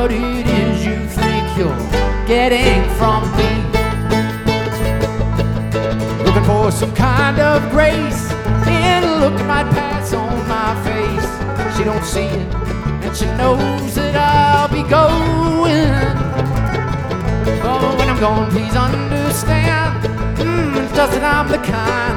what it is you think you're getting from me. Looking for some kind of grace in a look that might pass on my face. She don't see it, and she knows that I'll be going. Oh, when I'm gone, please understand, it's just that I'm the kind